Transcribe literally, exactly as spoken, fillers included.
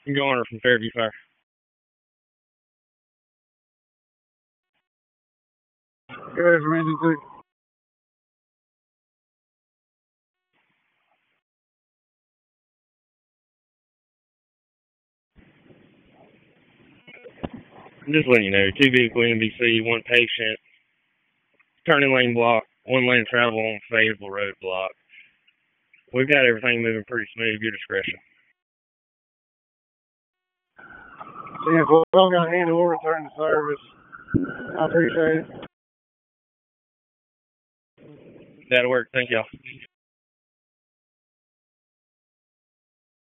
Garner from Fairview Fire. Go ahead for engine two. I'm just letting you know, two vehicle N B C, one patient, turning lane block, one lane travel on Fayetteville Road block. We've got everything moving pretty smooth. Your discretion. Yeah, well, I'm going to handle return to service. I appreciate it. That'll work. Thank y'all.